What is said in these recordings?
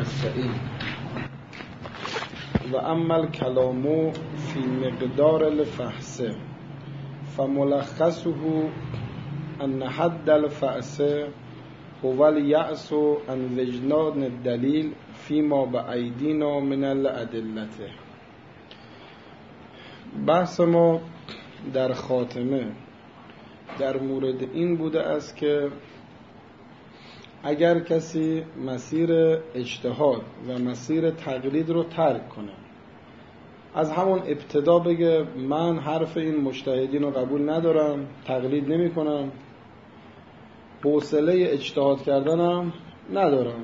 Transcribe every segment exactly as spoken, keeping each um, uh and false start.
نستعين. و اما الکلام فی مقدار الفحص فملخصه ان حد الفحص هو الیأس عن وجدان الدلیل فیما بأیدینا من الادلة. بحث ما در خاتمه در مورد این بوده است که اگر کسی مسیر اجتهاد و مسیر تقلید رو ترک کنه، از همون ابتدا بگه من حرف این مجتهدین رو قبول ندارم، تقلید نمی کنم، حوصله اجتهاد کردنم ندارم،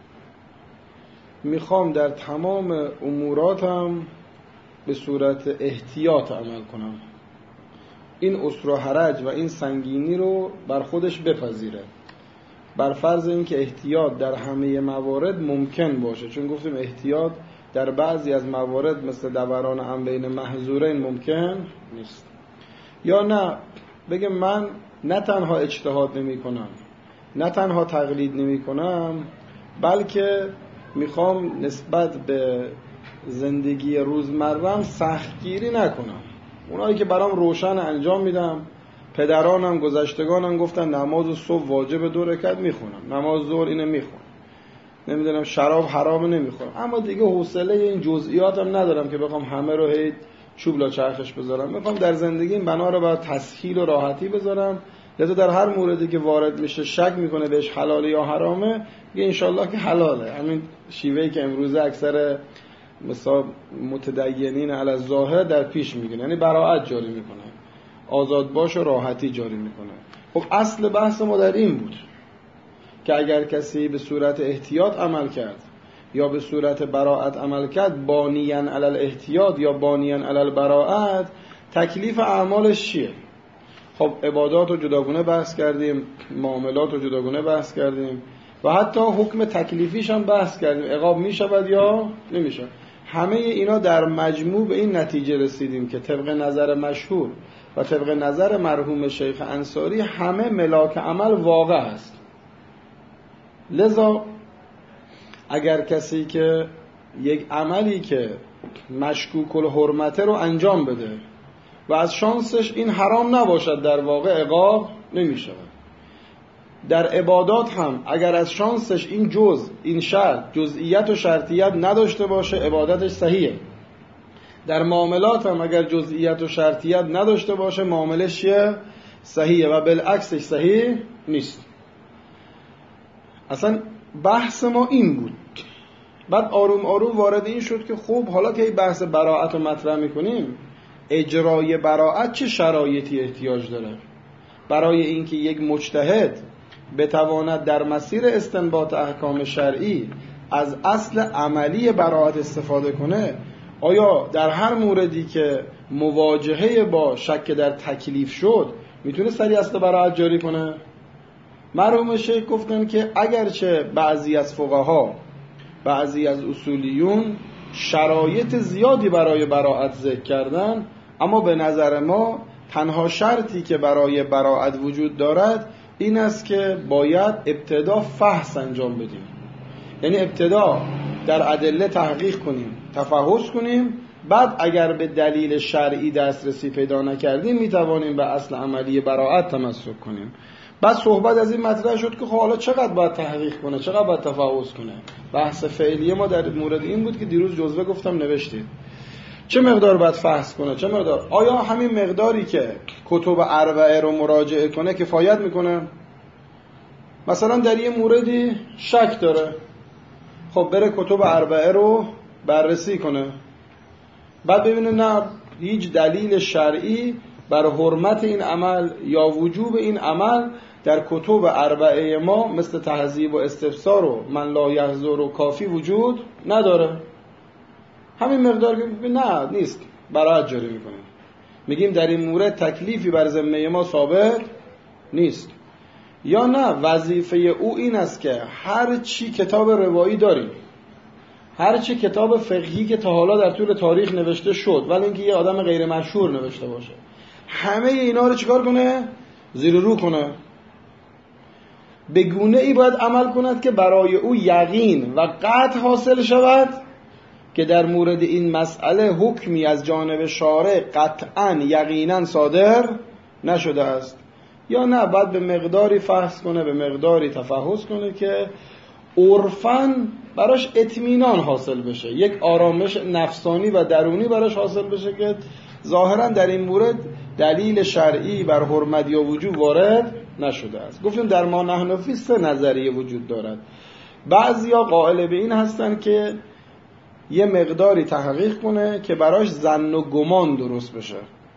میخوام در تمام اموراتم به صورت احتیاط عمل کنم، این اسر و حرج و این سنگینی رو بر خودش بپذیره، بر فرض اینکه احتیاط در همه موارد ممکن باشه، چون گفتیم احتیاط در بعضی از موارد مثل دوران هم بین محظورین ممکن نیست. یا نه بگه من نه تنها اجتهاد نمی کنم، نه تنها تقلید نمی کنم، بلکه میخوام نسبت به زندگی روزمرم سختگیری نکنم. اونایی که برام روشن انجام میدم، پدرانم گذشتگانم گفتن نماز صبح واجب دو رکعت میخونم، نماز ظهر اینو میخونم، نمیدونم شراب حرام نمیخورم، اما دیگه حوصله این جزئیاتم ندارم که بخوام همه رو هی چوب لا چرخش بذارم. میخوام در زندگیم بنا رو بر تسهیل و راحتی بذارم، لذا در هر موردی که وارد میشه شک میکنه بهش حلاله یا حرامه، میگه انشالله که حلاله. همین شیوهی که امروزه اکثر مثلا متدینین علی الظاهر در پیش میگن، یعنی براءت جاری میکنه، آزاد باش و راحتی جاری میکنه. خب اصل بحث ما در این بود که اگر کسی به صورت احتیاط عمل کرد یا به صورت براءت عمل کرد، بانیان علی الاحتیاط یا بانیان علی البراءت، تکلیف اعمالش چیه؟ خب عبادات رو جداگونه بحث کردیم، معاملات رو جداگونه بحث کردیم و حتی حکم تکلیفیش هم بحث کردیم، عقاب میشود یا نمیشود. همه اینا در مجموع به این نتیجه رسیدیم که طبق نظر مشهور و طبق نظر مرحوم شیخ انصاری همه ملاک عمل واقع است. لذا اگر کسی که یک عملی که مشکوک الحرمته رو انجام بده و از شانسش این حرام نباشد، در واقع عقاب نمی شود. در عبادات هم اگر از شانسش این جز این شرط جزئیت و شرطیت نداشته باشه، عبادتش صحیحه. در معاملات هم اگر جزئیت و شرطیت نداشته باشه، معاملش صحیحه و بالعکسش صحیح نیست. اصلا بحث ما این بود. بعد آروم آروم وارد این شد که خب حالا که این بحث براءت رو مطرح میکنیم، اجرای براءت چه شرایطی احتیاج داره برای اینکه یک مجتهد بتواند در مسیر استنباط احکام شرعی از اصل عملی براءت استفاده کنه؟ آیا در هر موردی که مواجهه با شک در تکلیف شد میتونه سریع اصل براءت جاری کنه؟ مرحوم شیخ گفتن که اگرچه بعضی از فقها، بعضی از اصولیون شرایط زیادی برای براءت ذکر کردن، اما به نظر ما تنها شرطی که برای براءت وجود دارد این است که باید ابتدا فحص انجام بدیم، یعنی ابتدا در ادله تحقیق کنیم، تفحص کنیم، بعد اگر به دلیل شرعی دسترسی پیدا نکردیم میتوانیم به اصل عملی براءت تمسک کنیم. بعد صحبت از این مطرح شد که خب حالا چقدر باید تحقیق کنه، چقدر باید تفحص کنه. بحث فعلی ما در مورد این بود که دیروز جزوه گفتم نوشتید چه مقدار باید فحص کنه، چه مقدار، آیا همین مقداری که کتب اربعه رو مراجعه کنه کفایت میکنه؟ مثلا در یه موردی شک داره، خب بره کتب اربعه رو بررسی کنه، بعد ببینه نه هیچ دلیل شرعی بر حرمت این عمل یا وجوب این عمل در کتب اربعه ما مثل تهذیب و استفسار و من لا یحضر و کافی وجود نداره. همین مقدار که نه نیست، براءت جاری میکنیم، میگیم در این مورد تکلیفی بر ذمه ما ثابت نیست. یا نه وظیفه او این است که هر چی کتاب روایی داریم، هر چی کتاب فقهی که تا حالا در طول تاریخ نوشته شد ولی اینکه یه آدم غیر مشهور نوشته باشه، همه اینا رو چیکار کنه؟ زیر رو کنه. به گونه ای باید عمل کند که برای او یقین و قطع حاصل شود که در مورد این مسئله حکمی از جانب شارع قطعاً یقیناً صادر نشده است، یا نه باید به مقداری فحص کنه، به مقداری تفحص کنه که عرفاً براش اطمینان حاصل بشه، یک آرامش نفسانی و درونی براش حاصل بشه که ظاهراً در این مورد دلیل شرعی بر حرمت یا وجوب وارد نشده است. گفتیم در ما نحن فی سه نظریه وجود دارد. بعضیا قائل به این هستن که یه مقداری تحقیق کنه که براش ظن و گمان درست بشه،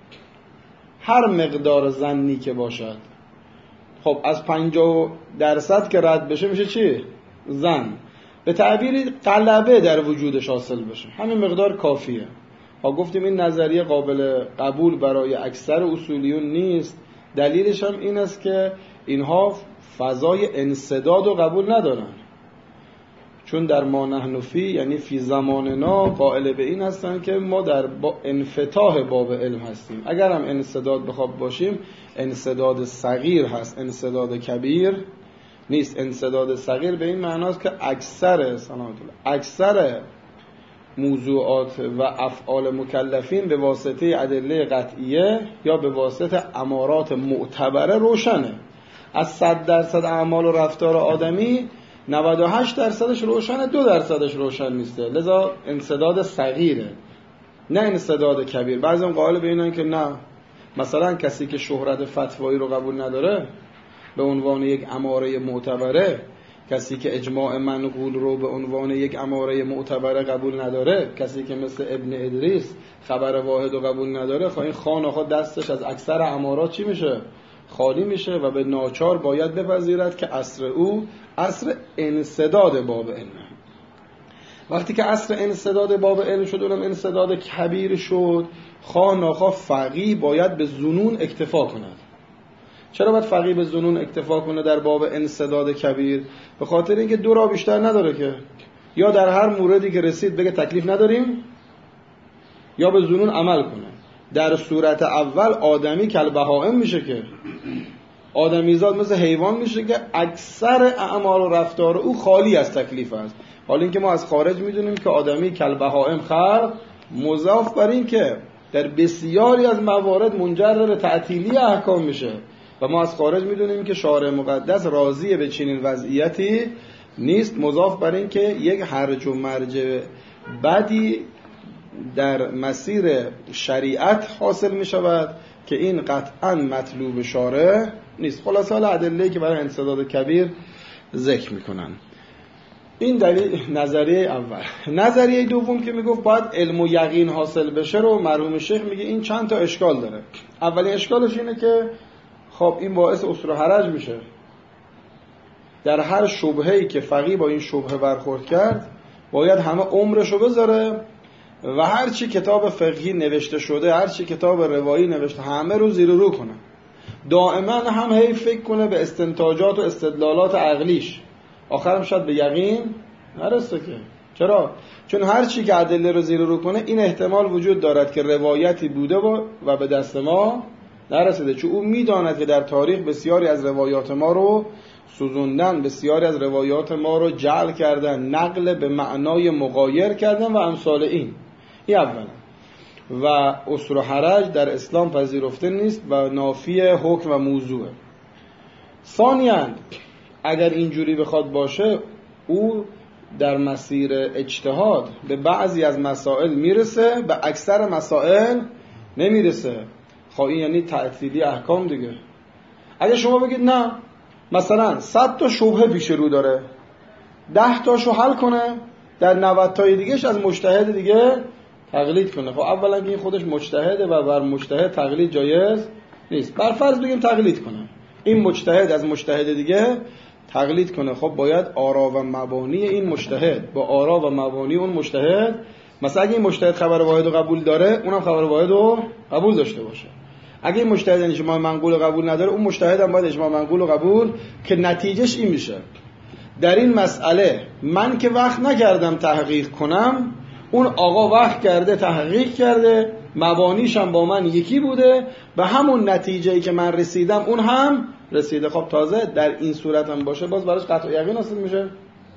هر مقدار ظنی که باشد. خب از پنجاه درصد که رد بشه میشه چی؟ ظن. به تعبیری غلبه در وجودش حاصل بشه، همین مقدار کافیه. ها گفتیم این نظریه قابل قبول برای اکثر اصولیون نیست. دلیلش هم این است که اینها فضای انسداد و قبول ندارن، چون در ما نحن فی یعنی فی زماننا قائل به این هستن که ما در با انفتاح باب علم هستیم. اگر هم انسداد بخواب باشیم، انسداد صغیر هست، انسداد کبیر نیست. انسداد صغیر به این معناست که اکثر سلامت الله اکثر موضوعات و افعال مکلفین به واسطه ادله قطعیه یا به واسطه امارات معتبره روشنه. از صد درصد اعمال و رفتار آدمی نود و هشت درصدش روشنه، دو درصدش روشن نیسته، لذا انسداد صغیره نه انسداد کبیر. بعضی هم قائل به اینن که نه، مثلا کسی که شهرت فتوایی رو قبول نداره به عنوان یک اماره معتبره، کسی که اجماع منقول رو به عنوان یک اماره معتبره قبول نداره، کسی که مثل ابن ادریس خبر واحد رو قبول نداره، خب این خان آخه دستش از اکثر امارات چی میشه؟ خالی میشه و به ناچار باید بپذیرد که عصر او عصر انسداد باب علم. وقتی که عصر انسداد باب علم شد، اونم انسداد کبیر شد، خواه ناخواه فقیه باید به ظنون اکتفا کند. چرا باید فقیه به ظنون اکتفا کنه در باب انسداد کبیر؟ به خاطر اینکه دو راه بیشتر نداره که یا در هر موردی که رسید بگه تکلیف نداریم یا به ظنون عمل کنه. در صورت اول آدمی کالبهائم میشه، که آدمیزاد مثل حیوان میشه که اکثر اعمال و رفتار او خالی از تکلیف است. حالا اینکه ما از خارج میدونیم که آدمی کالبهائم خلق، مضاف بر این که در بسیاری از موارد منجر به تعطیلی احکام میشه و ما از خارج میدونیم که شارع مقدس راضی به چنین وضعیتی نیست، مضاف بر این که یک هرج و مرج بدی در مسیر شریعت حاصل می شود که این قطعا مطلوب شارع نیست. خلاصه حالا ادله‌ای که برای انسداد کبیر ذکر می کنن. این دلیل نظریه اول. نظریه دوم که میگفت باید علم و یقین حاصل بشه رو مرحوم شیخ میگه این چند تا اشکال داره. اولین اشکالش اینه که خب این باعث اصول و حرج میشه. در هر شبهه‌ای که فقیه با این شبهه برخورد کرد باید همه عمرشو بذاره و هر چی کتاب فقهی نوشته شده، هر چی کتاب روایی نوشته، همه رو زیر و رو کنه. دائما هم هی فکر کنه به استنتاجات و استدلالات عقلیش، آخرم شاید به یقین نرسه. که چرا؟ چون هر چی که ادله رو زیر و رو کنه این احتمال وجود دارد که روایتی بوده و به دست ما نرسیده، چون او میداند که در تاریخ بسیاری از روایات ما رو سوزوندن، بسیاری از روایات ما رو جعل کردن، نقل به معنای مغایر کردن و امثال این. این اولا. و عسر و حرج در اسلام پذیرفته نیست و نافی حکم و موضوعه. ثانیاً اگر اینجوری بخواد باشه، او در مسیر اجتهاد به بعضی از مسائل میرسه، به اکثر مسائل نمیرسه. خب این یعنی تعطیلی احکام دیگه. اگه شما بگید نه، مثلا صد تا شبهه پیش رو داره، ده تاشو حل کنه، در نود تای دیگهش از مجتهد دیگه تقلید کنه. خب اولا که این خودش مجتهده و بر مجتهد تقلید جایز نیست. بر فرض بگیم تقلید کنه، این مجتهد از مجتهد دیگه تقلید کنه، خب باید آرا و مبانی این مجتهد با آرا و مبانی اون مجتهد، مثلا اگه این مجتهد خبر واحد رو قبول داره، اونم خبر واحد رو قبول داشته باشه. اگه این مجتهد اجماع منقول رو قبول نداره، اون مجتهد هم باید اجماع منقول رو قبول، که نتیجهش این میشه در این مسئله من که وقت نکردم تحقیق کنم، اون آقا وقت کرده تحقیق کرده، مبانیش هم با من یکی بوده و همون نتیجه‌ای که من رسیدم اون هم رسیده. خب تازه در این صورت هم باشه باز براش قطع یقین حاصل میشه.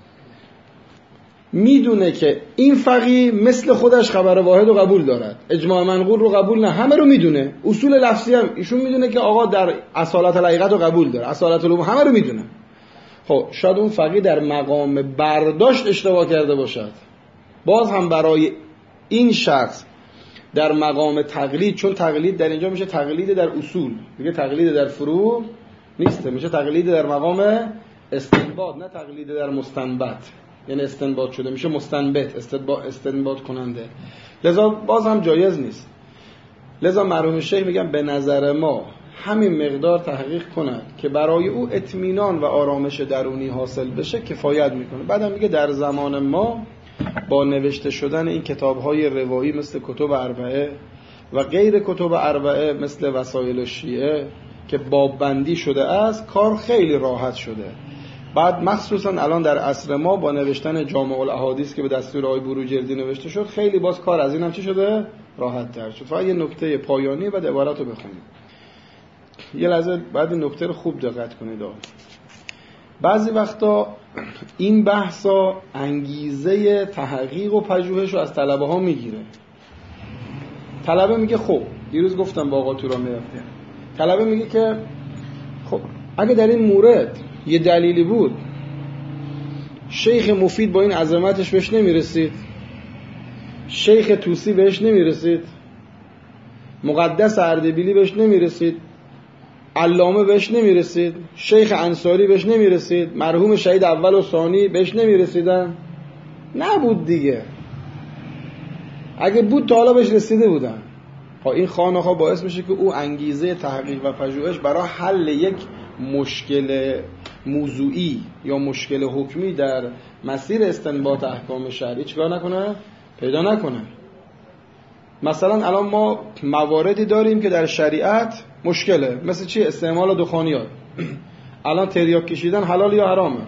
میدونه که این فقیه مثل خودش خبر واحد رو قبول دارد، اجماع منقول رو قبول نه، همه رو میدونه. اصول لفظی هم ایشون میدونه که آقا در اصالت الحقیقت رو قبول داره، اصالت العلوم همه رو میدونه. خب شاید اون فقیه در مقام برداشت اشتباه کرده باشد. باز هم برای این شخص در مقام تقلید، چون تقلید در اینجا میشه تقلید در اصول، دیگه تقلید در فروع نیسته، میشه تقلید در مقام استنباط نه تقلید در مستنبط. یعنی استنباط شده میشه مستنبط، استنباط کننده، لذا باز هم جایز نیست. لذا مرحوم شیخ میگن به نظر ما همین مقدار تحقیق کند که برای او اطمینان و آرامش درونی حاصل بشه کفایت میکنه. بعدم میگه در زمان ما با نوشته شدن این کتاب‌های روایی مثل کتب اربعه و غیر کتب اربعه مثل وسایل الشیعه که باب‌بندی شده است کار خیلی راحت شده. بعد مخصوصا الان در عصر ما با نوشتن جامع الاحادیث که به دستور آقای بروجردی نوشته شد خیلی باز کار از این هم چی شده؟ راحت تر شد. فقط یه نکته پایانی بعد عبارت رو بخونید. یه لحظه بعد نکته رو خوب دقت کنید. بعضی وقتا این بحثا انگیزه تحقیق و پژوهش رو از طلبه ها میگیره. طلبه میگه خب دیروز گفتم با آقا تورا میرفته، طلبه میگه که خب اگه در این مورد یه دلیلی بود شیخ مفید با این عظمتش بهش نمیرسید، شیخ توسی بهش نمیرسید، مقدس اردبیلی بهش نمیرسید، علامه بهش نمیرسید، شیخ انصاری بهش نمیرسید، مرحوم شهید اول و ثانی بهش نمیرسیدن، نبود دیگه. اگه بود تا حالا بهش رسیده بودن. ها این خانه‌ها باعث میشه که او انگیزه تحقیق و پژوهش برای حل یک مشکل موضوعی یا مشکل حکمی در مسیر استنباط احکام شرعی چیکار نکنه؟ پیدا نکنه. مثلا الان ما مواردی داریم که در شریعت مشکله، مثل چی؟ استعمال دخانیات. الان تریاک کشیدن حلال یا حرامه؟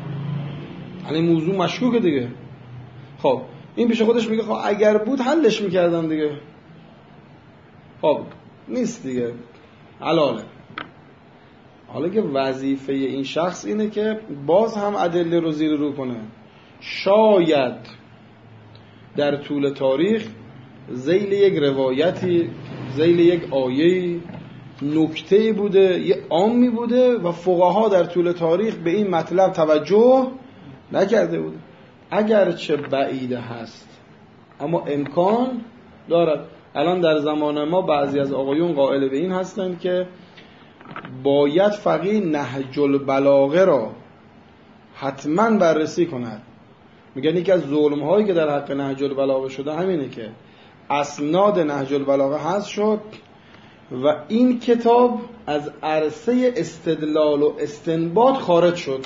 الان موضوع مشکوکه دیگه. خب این پیش خودش میگه خب اگر بود حلش میکردم دیگه. خب نیست دیگه، حلاله. حالا که وظیفه این شخص اینه که باز هم ادله رو زیر رو کنه. شاید در طول تاریخ ذیل یک روایتی، ذیل یک آیه‌ای، نکته‌ای بوده، یه عامی بوده و فقها در طول تاریخ به این مطلب توجه نکرده بوده. اگرچه بعیده هست اما امکان دارد. الان در زمان ما بعضی از آقایون قائل به این هستند که باید فقیه نهج البلاغه را حتما بررسی کند. میگن یکی از ظلم هایی که در حق نهج البلاغه شده همینه که اسناد نهج البلاغه حذف شد و این کتاب از عرصه استدلال و استنباط خارج شد،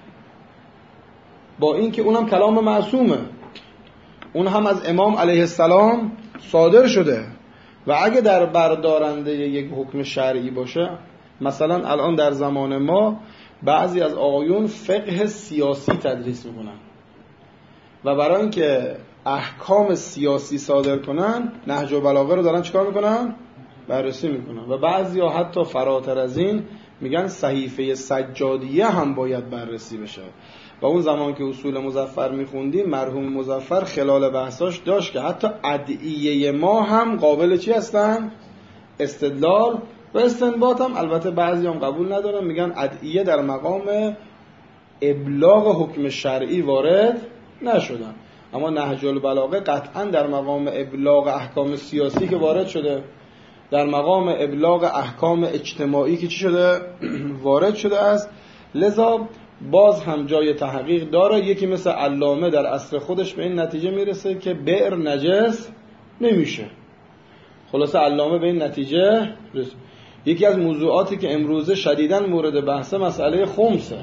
با اینکه اونم کلام معصومه، اون هم از امام علیه السلام صادر شده و اگه در بردارنده یک حکم شرعی باشه. مثلا الان در زمان ما بعضی از آقایون فقه سیاسی تدریس میکنن و برای اینکه احکام سیاسی صادر کنن نهج البلاغه رو دارن چیکار میکنن؟ بررسی میکنن. و بعضی ها حتی فراتر از این میگن صحیفه سجادیه هم باید بررسی بشه. و اون زمان که اصول مظفر میخوندیم مرحوم مظفر خلال بحثاش داشت که حتی ادعیه ما هم قابل چی هستن؟ استدلال و استنباط هم. البته بعضی هم قبول ندارن، میگن ادعیه در مقام ابلاغ حکم شرعی وارد نشدن، اما نهج البلاغه قطعا در مقام ابلاغ احکام سیاسی که وارد شده، در مقام ابلاغ احکام اجتماعی که چی شده؟ وارد شده است. لذا باز هم جای تحقیق داره. یکی مثل علامه در عصر خودش به این نتیجه میرسه که بئر نجس نمیشه. خلاصه علامه به این نتیجه رسید. یکی از موضوعاتی که امروزه شدیداً مورد بحثه مسئله خمسه.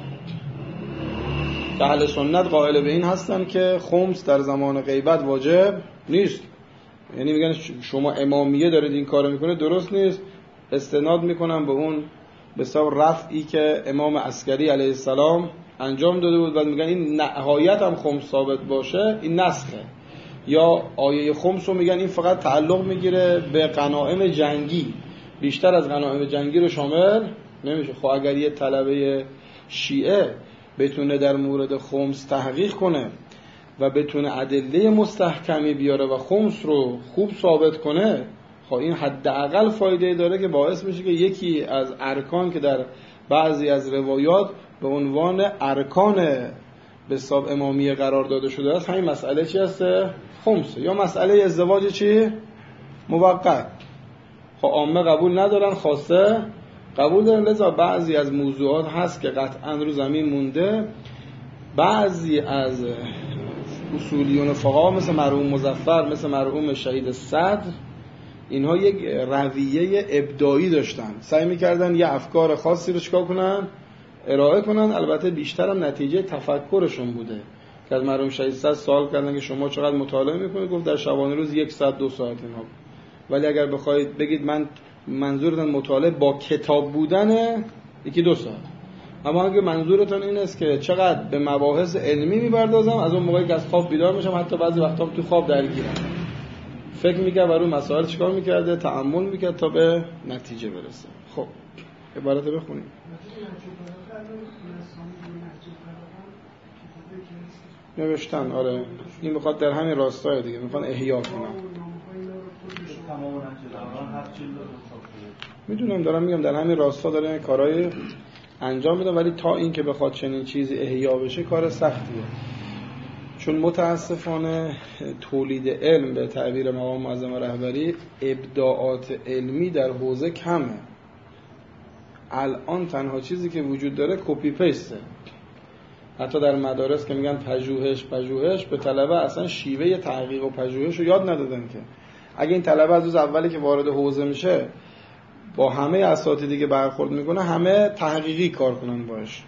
اهل سنت قائل به این هستن که خمس در زمان غیبت واجب نیست. یعنی میگن شما امامیه دارید این کارو میکنه، درست نیست. استناد میکنن به اون به حساب رفعی که امام عسکری علیه السلام انجام داده بود و میگن این نهایت هم خمس ثابت باشه این نسخه. یا آیه خمس رو میگن این فقط تعلق میگیره به غنایم جنگی، بیشتر از غنایم جنگی رو شامل نمیشه. خب اگر یه طلبه شیعه بتونه در مورد خمس تحقیق کنه و بتونه ادله مستحکمی بیاره و خمس رو خوب ثابت کنه، خب این حداقل فایده داره که باعث میشه که یکی از ارکان که در بعضی از روایات به عنوان ارکان به حساب امامیه قرار داده شده است، همین مسئله چی هسته؟ خمسه. یا مسئله ازدواج چی؟ موقت. خب عامه قبول ندارن، خاصه قبول دارن. لذا بعضی از موضوعات هست که قطعا رو زمین مونده. بعضی از اصولیون فقها مثل مرحوم مظفر، مثل مرحوم شهید صدر، اینها یک رویه ابداعی داشتن، سعی میکردن یه افکار خاصی رو چکار کنن؟ ارائه کنن. البته بیشتر هم نتیجه تفکرشون بوده که از مرحوم شهید صدر سوال کردن که شما چقدر مطالعه میکنید؟ گفت در شبانه روز یک ساعت دو ساعت اینها. ولی اگر بخواید بگید من منظورتون مطالعه با کتاب بودنه، یکی دو ساعت. اما اگه منظورتون این است که چقدر به مباحث علمی میپردازم، از اون موقعی که از خواب بیدار میشم حتی بعضی وقتا تو خواب درگیرم، فکر میکرد برای مسائل چیکار میکرده، تأمل میکرد تا به نتیجه برسه. خب عبارت رو بخونیم. نوشتن آره، این میخواد در همین راستای دیگه، میخوان احیا کنن. میدونم دارم میگم در همین راستا داره کارهای انجام میدن، ولی تا این که بخواد چنین چیزی احیا بشه کار سختیه. چون متاسفانه تولید علم به تعبیر مقام معظم رهبری، ابداعات علمی در حوزه کمه. الان تنها چیزی که وجود داره کپی پیسته. حتی در مدارس که میگن پژوهش پژوهش، به طلبه اصلا شیوه تحقیق و پژوهش رو یاد ندادن. که اگه این طلبه از روز اولی که وارد حوزه میشه با همه اساتیدی که برخورد میکنه همه تحقیقی کار کنن باش،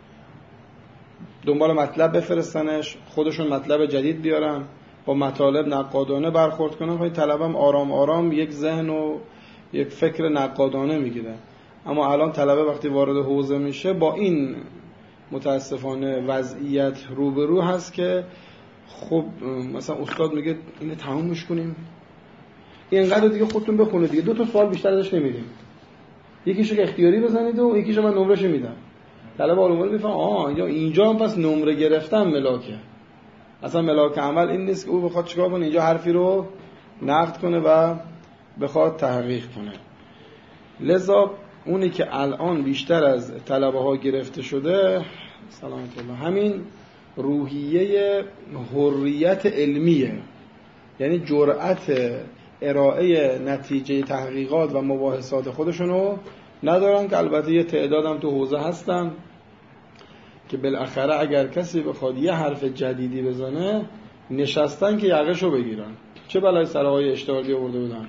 دنبال مطلب بفرستنش، خودشون مطلب جدید بیارن، با مطالب نقادانه برخورد کنن. خب طلبه هم آرام آرام یک ذهن و یک فکر نقادانه میگیره. اما الان طلبه وقتی وارد حوزه میشه با این متاسفانه وضعیت روبرو هست که خب مثلا استاد میگه اینو تمومش کنیم، اینقدر دیگه خودتون بخونید دیگه، دو تا سوال بیشتر ازش نمیدیم، یکیشو که اختیاری بزنید و یکیشو من نمرهشو میدم. طلبه علوم میفهم آها یا اینجا هم پس نمره گرفتن ملاکه. اصلا ملاک عمل این نیست که او بخواد چیکار کنه، اینجا حرفی رو نقد کنه و بخواد تحقیق کنه. لذا اونی که الان بیشتر از طلبه ها گرفته شده سلامت الله، همین روحیه حریت علمیه، یعنی جرأت ارائه نتیجه تحقیقات و مباحثات خودشونو ندارن، که البته یه تعدادم تو حوزه هستن که بالاخره اگر کسی بخواد یه حرف جدیدی بزنه نشستن که یقهشو بگیرن. چه بلای سر آقای اشتهاردی آورده بودن؟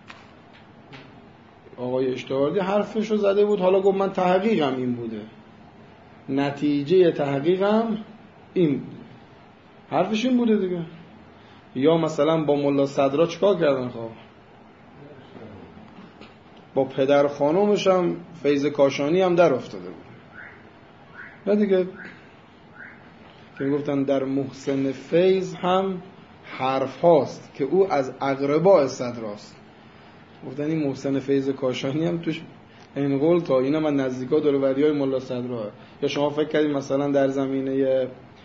آقای اشتهاردی حرفشو زده بود، حالا گفت من تحقیقم این بوده، نتیجه تحقیقم این بوده، حرفش این بوده دیگه. یا مثلا با ملا صدرا چیکار کردن؟ خب با پدر خانومش هم فیض کاشانی هم در افتاده بود نه دیگه، که میگفتن در محسن فیض هم حرف هاست که او از اقرباء صدراست. گفتن این محسن فیض کاشانی هم توش این قول تا اینا من نزدیکا دور و بریای ملا صدرا. یا شما فکر کردید مثلا در زمینه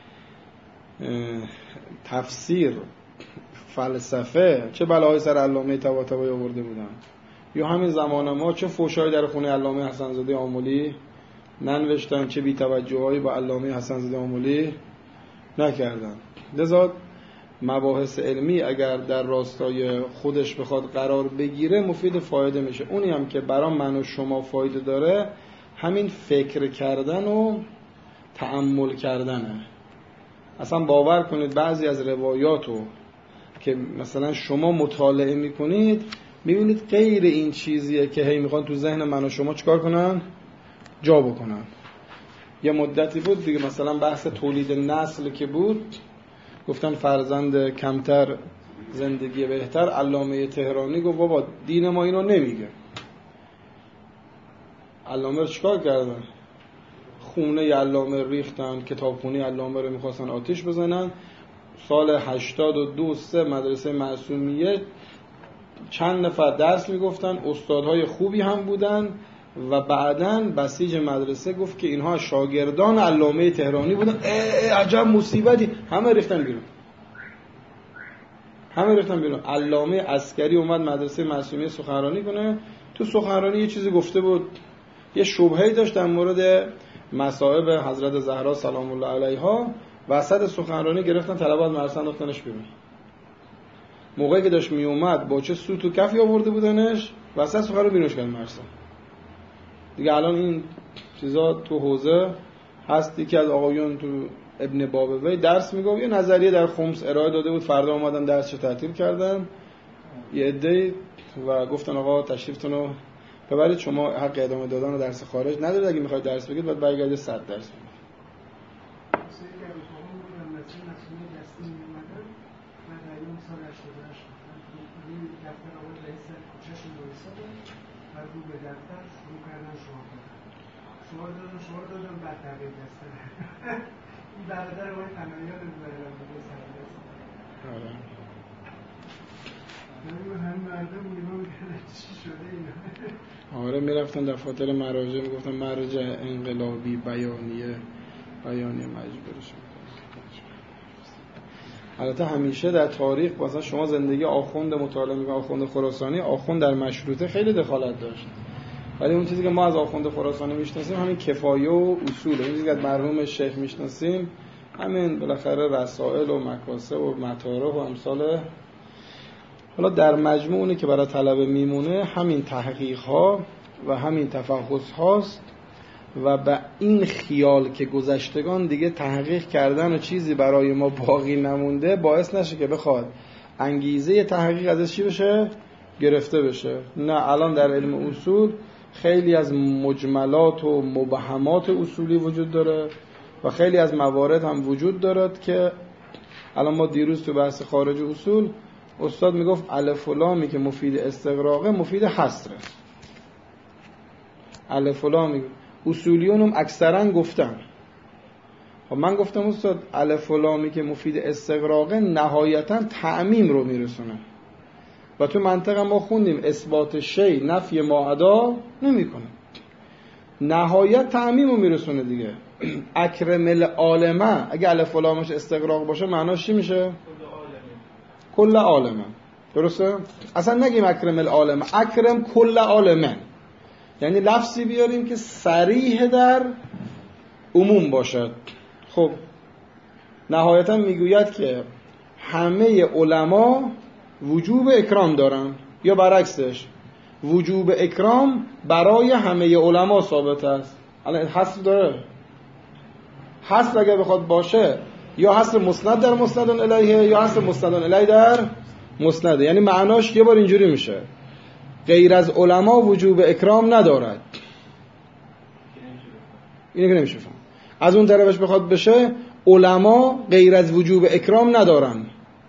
تفسیر فلسفه چه بلاهای سر علامه طباطبایی آورده بودن، یا همین زمان ما چه فحشایی در خونه علامه حسن زاده آملی ننوشتن، چه بی‌توجهی با علامه حسن زاده آملی نکردن. لذا مباحث علمی اگر در راستای خودش بخواد قرار بگیره مفید فایده میشه. اونی هم که برای من و شما فایده داره همین فکر کردن و تأمل کردنه. اصلا باور کنید بعضی از روایاتو که مثلا شما مطالعه میکنید میبینید غیر این چیزیه که هی میخوان تو ذهن من و شما چیکار کنن؟ جا بکنن. یه مدتی بود دیگه مثلا بحث تولید نسل که بود، گفتن فرزند کمتر زندگی بهتر. علامه تهرانی گفت بابا دین ما اینو نمیگه. علامه رو چیکار کردن؟ خونه علامه ریختن، کتابخونه علامه رو میخواستن آتیش بزنن. سال هشتاد و دو سه مدرسه معصومیه چند نفر درس میگفتن، استادهای خوبی هم بودن و بعداً بسیج مدرسه گفت که اینها شاگردان علامه تهرانی بودن. اه اه عجب مصیبتی، همه ریختن بیرون، همه ریختن بیرون. علامه عسکری اومد مدرسه معصومیه سخنرانی کنه، تو سخنرانی یه چیزی گفته بود، یه شبهه‌ای داشت در مورد مصائب حضرت زهرا سلام الله علیها، وسط سخنرانی گرفتن طلبات مدرسه انداختنش بیرون. موقعی که داشت می اومد با چه سوت و کفی آورده بودنش، وسط سخنرانی بیرونش کردن مدرسه. دیگه الان این چیزا تو حوزه هستی که از آقایون تو ابن بابوی درس میگفت، یه نظریه در خمس ارائه داده بود، فردا اومدن درسش تعطیل کردن یه عده‌ای و گفتن آقا تشریفتون رو ببرید، شما حق ادامه دادن و درس خارج ندارید، اگه میخواید درس بگید باید برگردید صد درس بگید. شما دادم شما دادم بعد تغییر دستن این برادر ما تنهاییان رو برادر بوده سر دست هم مردم اینا میگن چی شده اینا. آره میرفتن دفاتر مراجع میگفتن مرجع انقلابی بیانیه بیانیه مجبورشون. البته همیشه در تاریخ مثلا شما زندگی آخوند مطالعه میکنید، آخوند خراسانی، آخوند در مشروطه خیلی دخالت داشت، ولی اون چیزی که ما از آخوند خراسانی میشناسیم همین کفایه و اصول، اون چیزی که از مرحوم شیخ میشناسیم همین بالاخره رسائل و مکاسب و مطارح و امثال. حالا در مجموع اونی که برای طلبه میمونه همین تحقیق ها و همین تفحص هاست و به این خیال که گذشتگان دیگه تحقیق کردن و چیزی برای ما باقی نمونده باعث نشه که بخواد انگیزه تحقیق ازش چی بشه؟ گرفته بشه. نه، الان در علم اصول خیلی از مجملات و مبهمات اصولی وجود داره و خیلی از موارد هم وجود دارد که الان ما دیروز تو بحث خارج اصول استاد میگفت الف و لامی که مفید استغراقه مفید حصره. الف و لامی اصولیون هم اکثرا گفتن. خب من گفتم استاد الف و لامی که مفید استغراقه نهایتا تعمیم رو میرسونه و تو منطقه ما خوندیم اثبات شی نفی ما عدا نمیکنه، نهایت تعمیم رو میرسونه دیگه. اکرم العالمه اگه الف و لامش استغراق باشه معناش چی میشه؟ کل عالمه. درسته؟ اصلا نگیم اکرم العالمه، اکرم کل عالمه، یعنی لفظی بیاریم که صریح در عموم باشد. خب نهایتا میگوید که همه علما وجوب اکرام دارن یا برعکسش وجوب اکرام برای همه علما ثابت است. الان حصر داره، حصر اگر بخواد باشه یا حصر مسند در مسند الیه یا حصر مسند الیه در مسند، یعنی معناش یه بار اینجوری میشه غیر از علما وجوب اکرام ندارد. اینه که نمیشه فهم. از اون طرفش بخواد بشه علما غیر از وجوب اکرام ندارن.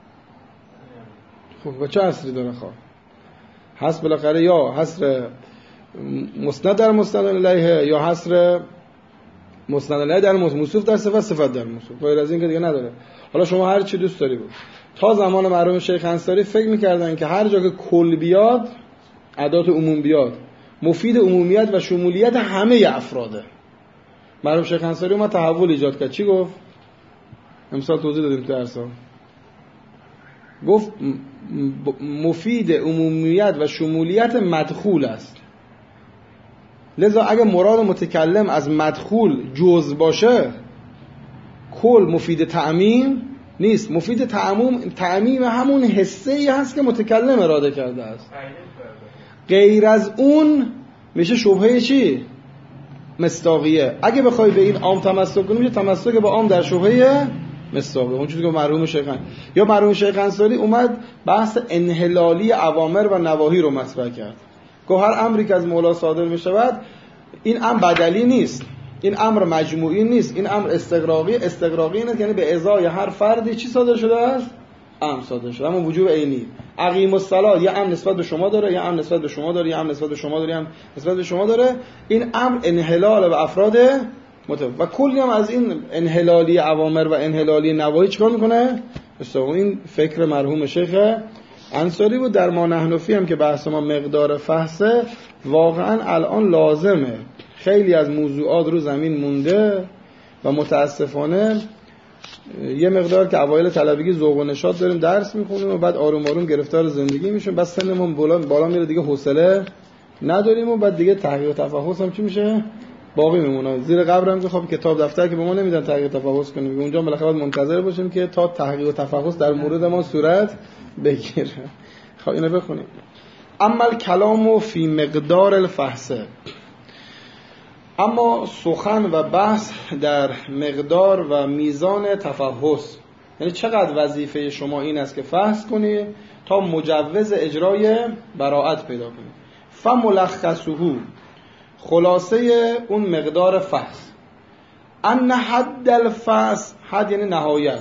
خب با چه حصری داره؟ خواه حصر بالاخره یا حصر مسند در مسند الیه یا حصر مسند الیه در موصوف در صفت، صفت در موصوف، غیر از این که دیگه نداره. حالا شما هر چی دوست داری بود. تا زمان مرحوم شیخ انصاری فکر می‌کردن که هر جا که کل بیاد، ادات عموم بیاد، مفید عمومیت و شمولیت همه افراده. مرحوم شیخ انصاری اومد تحول ایجاد کرد. چی گفت؟ امسال توضیح دادیم تو درس‌ها. گفت مفید عمومیت و شمولیت مدخول است. لذا اگه مراد متکلم از مدخول جزء باشه، کل مفید تعمیم نیست. مفید تعمیم تعمیم همون حسه‌ای هست که متکلم اراده کرده است. غیر از اون میشه شبهه چی؟ مصداقیه. اگه بخوای به این عام تمسک کنی میشه تمسک با عام در شبهه مصداقیه. اون چیزی که مرحوم شیخ یا مرحوم شیخ انصاری اومد بحث انحلالی اوامر و نواهی رو مطرح کرد. گفت هر امری که از مولا صادر میشود این امر بدلی نیست، این امر مجموعی نیست، این امر استغراقی. استغراقی اینه یعنی به ازای هر فردی چی صادر شده است؟ امر صادر شده. اما وجوب عینی. اقیم الصلاه یه امر نسبت به شما داره، یه امر نسبت به شما داره، یه امر نسبت به شما داره، یه امر نسبت به شما داره. این امر انحلال به افراد متفاوت و کلی هم از این انحلالی اوامر و انحلالی نواهی چیکار میکنه؟ این فکر مرحوم شیخ انصاری بود. در ما نحنفی هم که بحث ما مقدار فحصه، واقعا الان لازمه. خیلی از موضوعات رو زمین مونده و متاسفانه یه مقدار که اوایل طلبگی ذوق و نشاط داریم درس میخونیم و بعد آروم آروم گرفتار زندگی میشیم، بس سنمون بالا بالا میره دیگه حوصله نداریم و بعد دیگه تحقیق و تفحص هم چی میشه؟ باقی میمونه. زیر قبر هم که خب کتاب دفتر که به ما نمیدن تحقیق و تفحص کنیم، اونجا بالاخره باید منتظر باشیم که تا تحقیق و تفحص در مورد ما صورت بگیره. خب اینو بخونیم. اما کلام فی مقدار الفحصه، اما سخن و بحث در مقدار و میزان تفحص، یعنی چقدر وظیفه شما این است که فحص کنی تا مجوز اجرای براءت پیدا کنی. فملخصه، خلاصه اون مقدار فحص، ان حد الفحص، حد یعنی نهایت،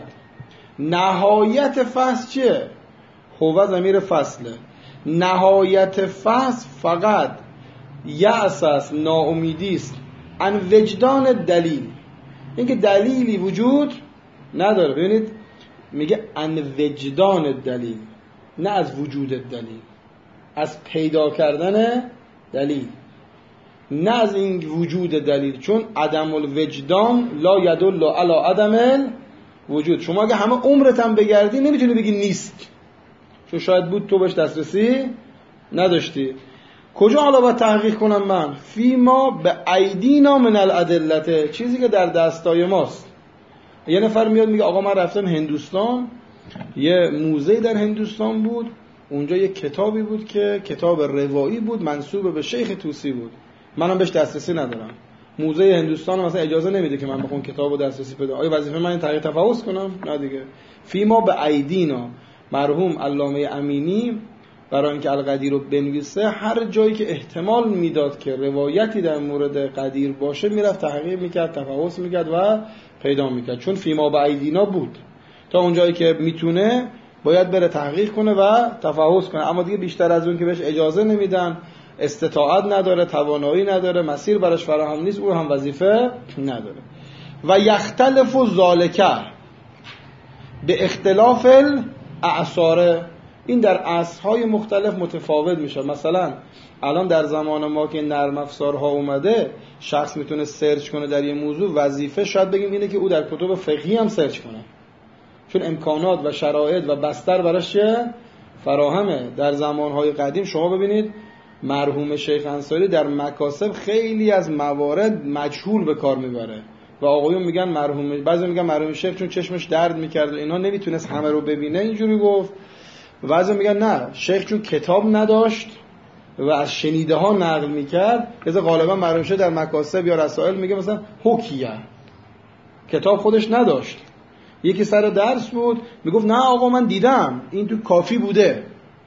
نهایت فحص چیه؟ هو ضمیر فصله. نهایت فحص فقط یأس است، ناامیدی است، ان وجدان دلیل، اینکه دلیلی وجود نداره. ببینید میگه ان وجدان دلیل، نه از وجود دلیل، از پیدا کردن دلیل، نه از این وجود دلیل، چون عدم الوجدان لا یدل علی عدم الوجود. شما اگه همه عمرت هم بگردی نمیتونی بگی نیست، چون شاید بود تو بهش دسترسی نداشتی. کجا حالا باید تحقیق کنم من؟ فی ما به ایدینا من الادلته، چیزی که در دستای ماست. یه نفر میاد میگه آقا من رفتم هندوستان، یه موزه در هندوستان بود، اونجا یه کتابی بود که کتاب روایی بود منسوب به شیخ طوسی بود، منم بهش دسترسی ندارم. موزه هندوستان مثلا اجازه نمیده که من بخون کتابو دسترسی پیدا. آیا وظیفه من این تحقیق تفحص کنم؟ نه دیگه. فی ما به ایدینا، مرحوم علامه امینی برای اینکه القدیر رو بنویسه، هر جایی که احتمال میداد که روایتی در مورد قدیر باشه میرفت تحقیق میکرد، تفحص میکرد و پیدا میکرد، چون فی ما به ایدینا بود. تا اونجایی که میتونه باید بره تحقیق کنه و تفحص کنه، اما دیگه بیشتر از اون که بهش اجازه نمیدن، استطاعت نداره، توانایی نداره، مسیر براش فراهم نیست، او هم وظیفه نداره. و یختلف ذالکه به اختلاف الاعصار، این در عصرهای مختلف متفاوت میشه. مثلا الان در زمان ما که نرم افزارها اومده، شخص میتونه سرچ کنه در یه موضوع، وظیفه شاید بگیم اینه که او در کتب فقهی هم سرچ کنه، چون امکانات و شرایط و بستر براش فراهمه. در زمانهای قدیم شما ببینید مرحوم شیخ انصاری در مکاسب خیلی از موارد مجهول به کار میبره و آقایون میگن مرحوم، بعضی میگن مرحوم شیخ چون چشمش درد میکرد و اینا نمیتونست همه رو ببینه اینجوری گفت، بعضی میگن نه شیخ چون کتاب نداشت و از شنیده ها نقل میکرد. از غالبا مرحوم شیخ در مکاسب یا رسائل میگه مثلا حکیه، کتاب خودش نداشت. یکی سر درس بود میگفت نه آقا من دیدم این تو کافی بوده،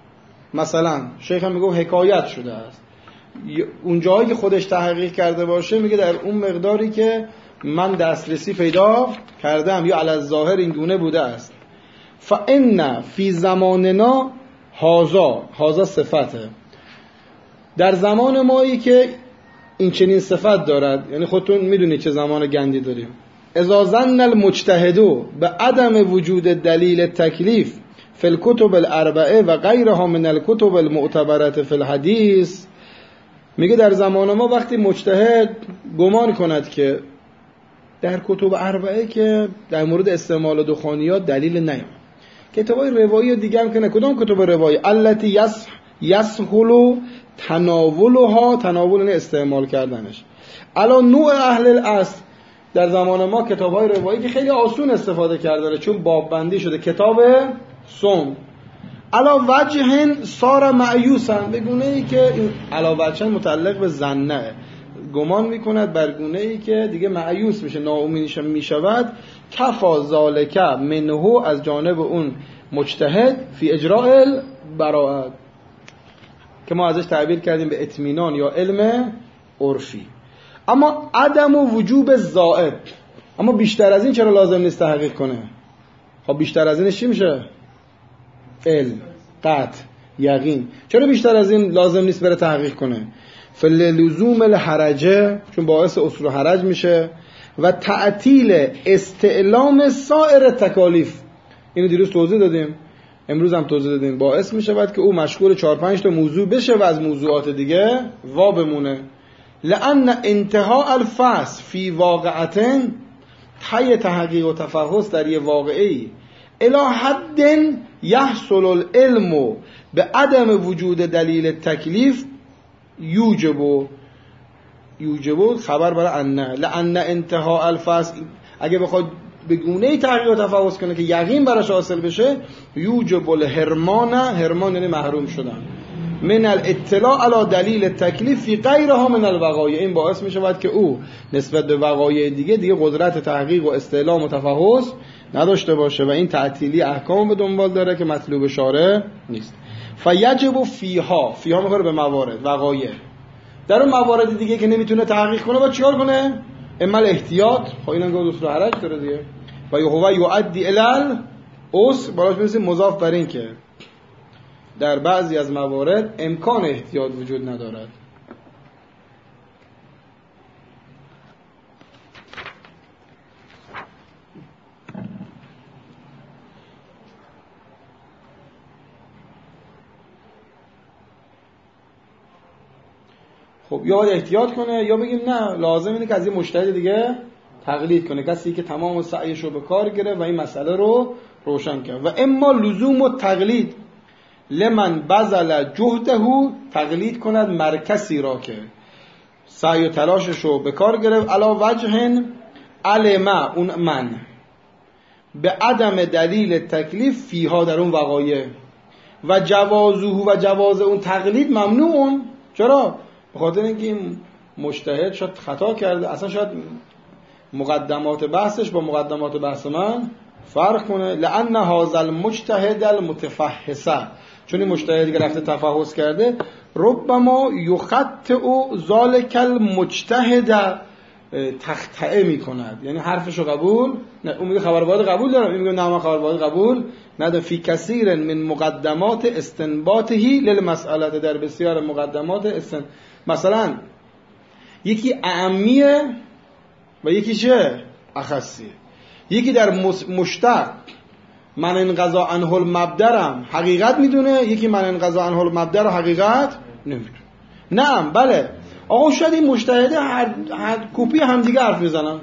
مثلا شیخ هم میگه حکایت شده است. اون جایی که خودش تحقیق کرده باشه میگه در اون مقداری که من دسترسی پیدا کردم یا علی الظاهر این گونه بوده است. فإن فی زماننا هازا، هازا صفته، در زمان مایی که این چنین صفت دارد، یعنی خودتون میدونید چه زمان گندی داریم. اذا ظن المجتهدو به عدم وجود دلیل تکلیف فی الکتب الاربعه و غیرها من الکتب المعتبرة فی الحدیث، میگه در زمان ما وقتی مجتهد گمان کند که در کتب اربعه که در مورد استعمال دخانیات دلیل نیامد، کتابای روایی دیگه هم که نه، کدام کتب روایی؟ التی یس یسهل تناولها، تناول استعمال کردنش، الا نوع اهل الاصل. در زمان ما کتاب‌های روایی که خیلی آسون استفاده کرده چون باب بندی شده، کتاب سوم علا وجه صار معیوسن، به گونه ای که علا وجه متعلق به ظنه، گمان میکند بر گونه ای که دیگه معیوس میشه، ناامید میشود. کفا ذالک منه، از جانب اون مجتهد، فی اجراء البراءت، که ما ازش تعبیر کردیم به اطمینان یا علم عرفی. اما عدم و وجوب زائد، اما بیشتر از این چرا لازم نیست تحقیق کنه؟ خب بیشتر از اینش چی میشه؟ علم، قطع، یقین. چرا بیشتر از این لازم نیست بره تحقیق کنه؟ فللزوم الحرجه، چون باعث اصل حرج میشه، و تعطیل استعلام سایر تکالیف، اینو دیروز توضیح دادیم، امروز هم توضیح دادیم. باعث می شود که او مشغول چهار پنج تا موضوع بشه و از موضوعات دیگه وا بمونه. لأن انتهاء الفصل فی واقعتن، تی تحقیق و تفحص در یه واقعی، الی حد یحصل العلم به عدم وجود دلیل تکلیف، یوجب یوجب خبر برای انه، لأن انتهاء الفصل اگه بخواد به گونه‌ای تحقیق و تفحص کنه که یقین براش حاصل بشه، یوجب الحرمان، حرمان یعنی محروم شدن، من الاطلاع علی دلیل تکلیف فی غیرها من الوقایع. این باعث می شود که او نسبت به وقایع دیگه دیگه قدرت تحقیق و استعلام و تفحص نداشته باشه و این تعطیلی احکام به دنبال داره که مطلوب شارع نیست. فیجب فیها، فیها میخوره به موارد وقایع، در اون موارد دیگه که نمیتونه تحقیق کنه با چیکار کنه؟ اما احتیاط، خب اینم گفت اصل حرج داره دیگه، و هو یؤدی الی الاس، بالاش میرسیم مضاف بر این که در بعضی از موارد امکان احتیاط وجود ندارد. خب یا باید احتیاط کنه یا بگیم نه لازم اینه که از یه مجتهد دیگه تقلید کنه، کسی که تمام سعیش رو به کار گرفت و این مسئله رو روشن کرد. و اما لزوم و تقلید لمن بذل جهده، تقلید کند مرکزی را که سعی و تلاشش رو به کار گرفت، علا وجه علم اون من به عدم دلیل تکلیف فیها، در اون وقایع، و جوازه و جواز اون تقلید ممنوع. چرا؟ به خاطر اینکه این مجتهد شاید خطا کرده، اصلا شاید مقدمات بحثش با مقدمات بحث من فرق کنه. لأن هذا المجتهد المتفحص، چون این مجتهدی که رفته تفحص کرده، ربما یخطئ ذلک المجتهد، تخطئه میکند، یعنی حرفشو قبول نه. اون میگه خبر واحد قبول دارم، این میگه نه من خبر واحد قبول ندارم. فی کثیر من مقدمات استنباطه للمسئله، در بسیار مقدمات استن، مثلا یکی اعمیه و یکی چه اخصیه، یکی در مشتق من انقضا عنه المبدرم حقیقت میدونه، یکی من انقضا عنه المبدر رو حقیقت نمیدونه. نعم بله آقا شاید این مجتهده هر, هر کپی همدیگه حرف میزنن.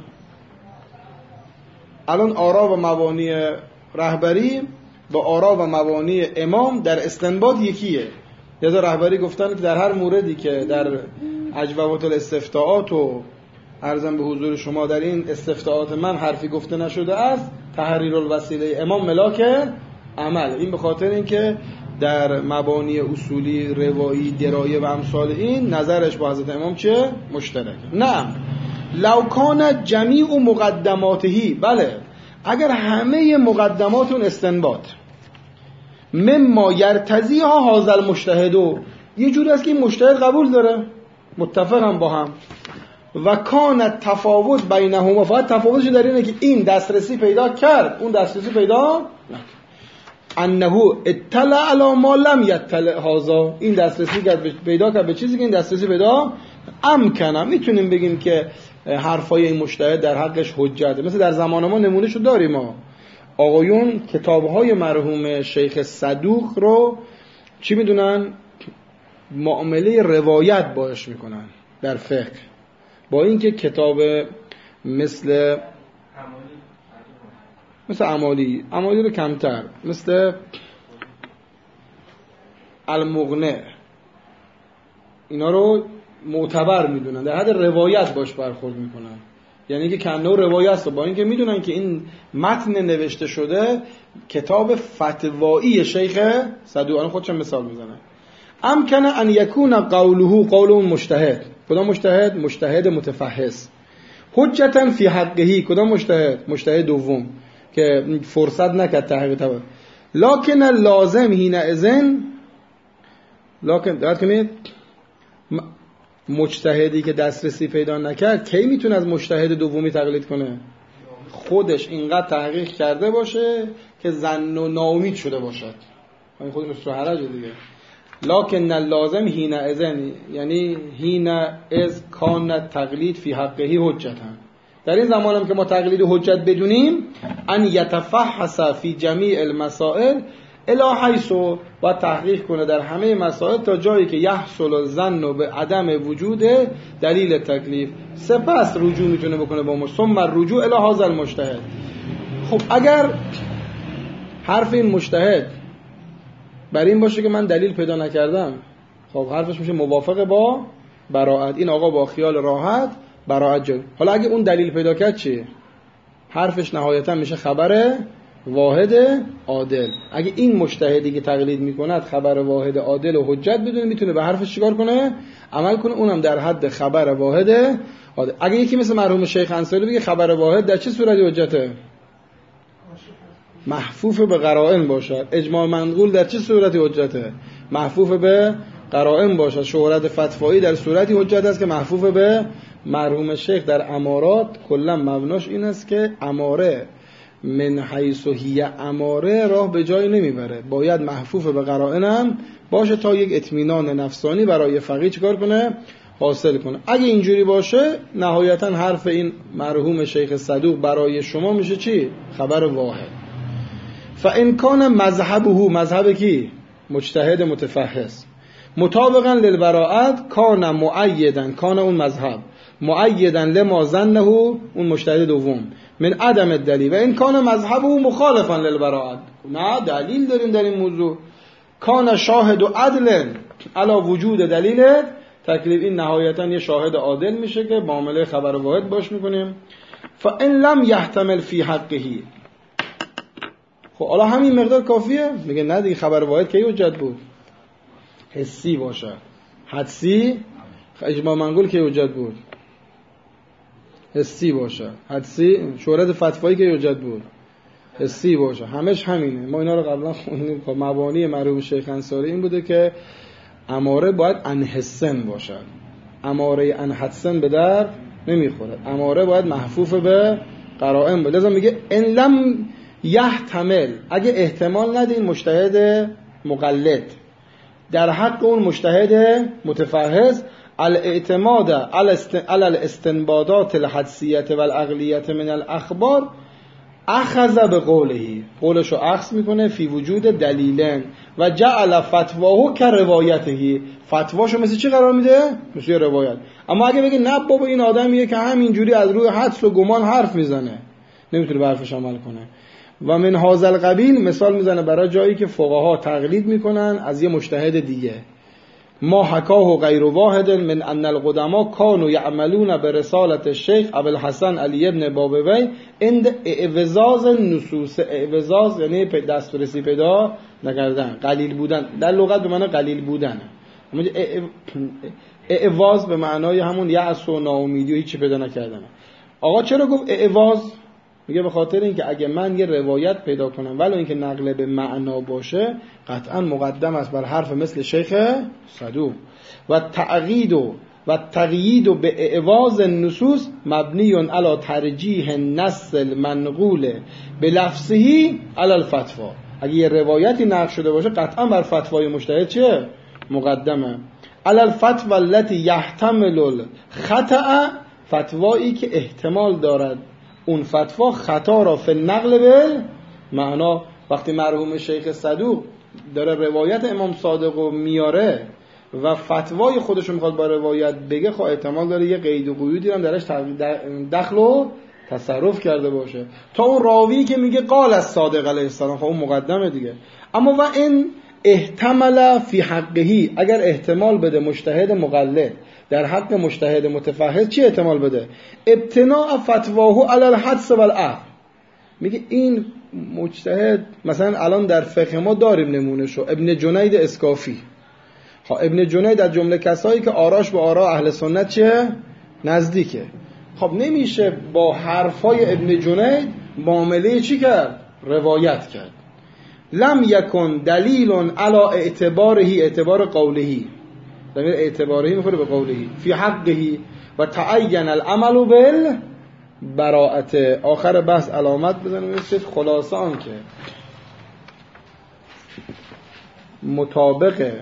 الان آرا و مبانی رهبری با آرا و مبانی امام در استنباط یکیه. لذا رهبری گفتن که در هر موردی که در اجوبات الاستفتاءات و عرضم به حضور شما در این استفتاءات من حرفی گفته نشده است، تحریر الوسیله امام ملاک عمل. این به خاطر اینکه در مبانی اصولی روایی درایه و امثال این نظرش با حضرت امام چه؟ مشترکه. نه لو کان جمیع مقدماته، بله اگر همه مقدمات اون استنباط مما یرتضیها هذا المجتهد، یه جوری است که این مجتهد قبول داره، متفقم با هم، و کان تفاوت بینهما، فقط تفاوتش در اینه که این دسترسی پیدا کرد اون دسترسی پیدا نکرد، انه اطلع علی ما لم یطلع هذا، این دسترسی پیدا کرد به چیزی که این دسترسی پیدا امکنه. میتونیم بگیم که حرفای این مجتهد در حقش حجته. مثل در زمان ما نمونهشو داریم، ما آقایون کتابهای مرحوم شیخ صدوق رو چی میدونن؟ معامله روایت باش میکنن در فقه، با اینکه کتاب مثل مثل عمالی عمالی رو کمتر، مثل المغنی اینا رو معتبر میدونن، در حد روایت باش برخورد میکنن. یعنی که کم نوع روایت است، با اینکه میدونن که این متن نوشته شده کتاب فتوایی شیخ صدوق، خودشم مثال میزنه. امکنه ان یکون قوله قول مجتهد، کدام مجتهد؟ مجتهد متفحص، حجتا فی حقه، کدام مجتهد؟ مجتهد دوم که فرصت نکرد تحقیق تبا. لکن لازم هینه ازن، لکن دقت کنید مجتهدی که دسترسی پیدا نکرد کی میتونه از مجتهد دومی تقلید کنه؟ خودش اینقدر تحقیق کرده باشه که ظن و ناامید شده باشد، این خود نصر حرج دیگه. لکن اللازم هینه ازن، یعنی هینه از کان تقلید فی حقه حجتا، در این زمان هم که ما تقلید حجت بدونیم، ان یتفحص فی جمیع المسائل الی حیث، و تحقیق کنه در همه مسائل تا جایی که یحصل الظن به عدم وجود دلیل تکلیف، سپس رجوع میتونه بکنه با ما. ثم الرجوع الی هذا المجتهد. خب اگر حرف این مجتهد بر این باشه که من دلیل پیدا نکردم، خب حرفش میشه موافق با براءت. این آقا با خیال راحت براءت جا. حالا اگه اون دلیل پیدا کرد چیه؟ حرفش نهایتا میشه خبر واحد عادل. اگه این مجتهدی که تقلید میکند خبر واحد عادل و حجت بدونه، میتونه به حرفش چیکار کنه؟ عمل کنه، اونم در حد خبر واحد عادل. اگه یکی مثل مرحوم شیخ انصاری بگه خبر واحد در چه صورتی حجته؟ محفوف به قرائن باشد. اجماع منقول در چه صورتی حجته؟ محفوف به قرائن باشد. شهرت فتوایی در صورتی حجت است که محفوف به مرحوم شیخ در امارات کلا مبناش این است که اماره من حیث هی اماره راه به جای نمیبره، باید محفوف به قرائن هم باشه تا یک اطمینان نفسانی برای فقیه چیکار کنه؟ حاصل کنه. اگه اینجوری باشه نهایتا حرف این مرحوم شیخ صدوق برای شما میشه چی؟ خبر واحد. فان کان مذهبه، مذهب کی؟ مجتهد متفحص، مطابقا للبراءت کان مؤیدا، کان اون مذهب مؤیدا لما ظنه، اون مجتهد دوم، من عدم الدلیل. و این کان مذهبه مخالفا للبراءت، نه دلیل داریم در این موضوع، کان شاهد و عدل علی وجود دلیل تکلیف، این نهایتا یه شاهد عادل میشه که معامله خبر واحد باش میکنیم. فان لم یحتمل فی حقه، خب حالا همین مقدار کافیه؟ میگه نه دیگه، خبر واحد کی حجت بود؟ حسی باشه، حدسی اجماع منقول کی حجت بود؟ حسی باشه، حدسی شهرت فتوایی که حجت بود؟ حسی باشه. همش همینه. ما اینا رو قبلا خوندیم. مبانی مرحوم شیخ انصاری این بوده که اماره باید انحسن باشد، اماره انحسن به در نمیخوره، اماره باید محفوف به قرائن باشه. لذا میگه ان لم یحتمل، اگه احتمال نده این مجتهد مقلد در حق اون مجتهد متفحص الاعتماد على الاستنباطات الحدسیه و العقلیه من الاخبار، اخذ به قوله، قولشو اخذ میکنه، فی وجود دلیلن و جعل فتواه که روایته، فتواشو مثل چی قرار میده؟ مثل روایت. اما اگه بگه نه بابا این آدمیه که همینجوری از روی حدس و گمان حرف میزنه، نمیتونه به حرفش عمل کنه. و من هذا القبیل مثال میزنه برای جایی که فقها تقلید میکنن از یه مجتهد دیگه. ما حکاه غیر واحد من ان القدما كانوا يعملون برسالة الشيخ ابو الحسن علی ابن بابوی عند اعوزاز النصوص. اعوزاز یعنی دسترسی پیدا نکردن، قلیل بودن، در لغت به معنی قلیل بودن. اعواز به معنای همون یأس و ناامیدی و هیچی پیدا نکردن. آقا چرا گفت اعواز؟ میگه به خاطر اینکه اگه من یه روایت پیدا کنم ولو اینکه نقل به معنا باشه، قطعا مقدم است بر حرف مثل شیخ صدوق. و تعقید و و تقیید به اعواز النصوص مبنی علی ترجیح النص المنقول بلفظه علی الفتوا. اگه یه روایتی نقل شده باشه قطعا بر فتوای مجتهد چیه؟ مقدمه. علی الفتوا التي يحتمل الخطأ، فتوایی که احتمال دارد اون فتوا خطا را فی النقل به معنا. وقتی مرحوم شیخ صدوق داره روایت امام صادق رو میاره و فتوای خودش رو میخواد با روایت بگه، خب احتمال داره یه قید و قیودی هم درش دخل و تصرف کرده باشه، تا اون راوی که میگه قال از صادق علیه السلام، خب اون مقدمه دیگه. اما و این احتمال فی حقه، اگر احتمال بده مجتهد مقلد در حق مجتهد متفحص، چی احتمال بده؟ ابتناء فتواه علی الحدس والعقل. میگه این مجتهد مثلا الان در فقه ما داریم نمونه شو ابن جنید اسکافی. خب ابن جنید از جمله کسایی که آراش با آرا اهل سنت چه نزدیکه. خب نمیشه با حرفای ابن جنید معامله چی کرد؟ روایت کرد. لم یکن دلیل علی اعتباره، اعتبار قولهی، در اعتبارهی میخوره به قولهی، فی حقهی و تعین العمل بالبراءت. آخر بحث علامت بزنیم مثل خلاصه آن که مطابق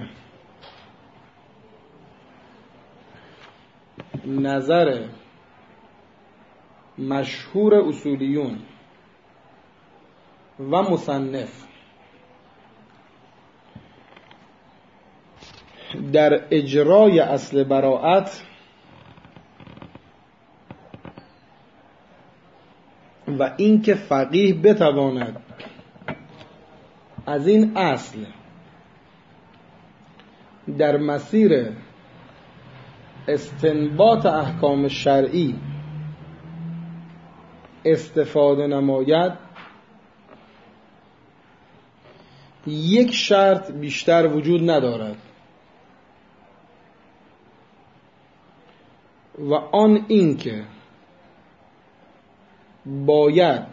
نظر مشهور اصولیون و مصنف در اجرای اصل براءت و اینکه فقیه بتواند از این اصل در مسیر استنباط احکام شرعی استفاده نماید، یک شرط بیشتر وجود ندارد و آن این که باید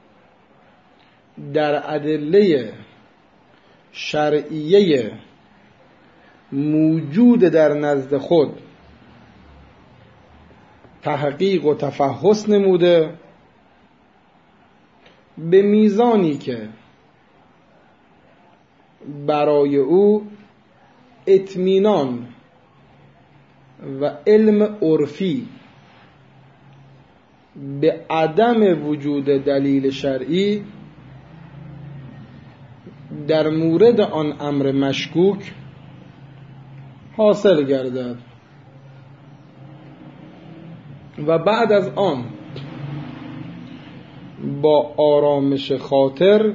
در ادله شرعیه موجود در نزد خود تحقیق و تفحص نموده به میزانی که برای او اطمینان و علم عرفی به عدم وجود دلیل شرعی در مورد آن امر مشکوک حاصل گردد و بعد از آن با آرامش خاطر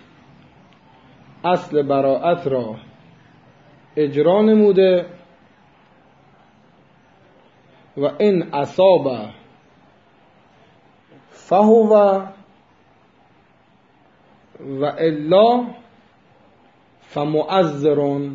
اصل براءت را اجرا نموده و این اصاب فهو و الا فمعذرون،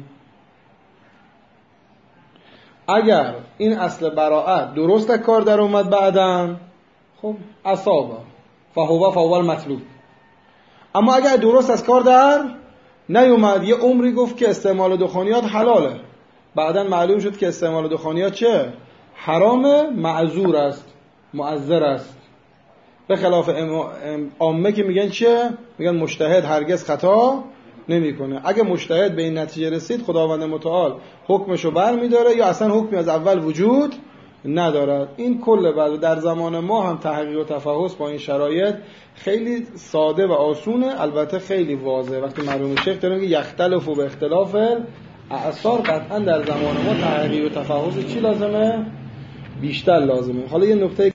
اگر این اصل براءت درست کار در اومد بعداً خب اصاب فهو فهو المطلوب، اما اگر درست از کار در نیومد یه عمری گفت که استعمال دخانیات حلاله، بعداً معلوم شد که استعمال دخانیات چه؟ حرام، معذور است، معذر است. به خلاف عامه که میگن چه؟ میگن مجتهد هرگز خطا نمیکنه. اگه مجتهد به این نتیجه رسید خداوند متعال حکمشو برمیداره یا اصلا حکمی از اول وجود ندارد. این کل بعد در زمان ما هم تحقیق و تفحص با این شرایط خیلی ساده و آسونه، البته خیلی واضحه. وقتی مرحوم شیخ دارن که یختلف و به اختلاف اعصار، قطعا در زمان ما تحقیق و تفحص چی لازمه؟ بیشتر لازمه. حالا یه نکته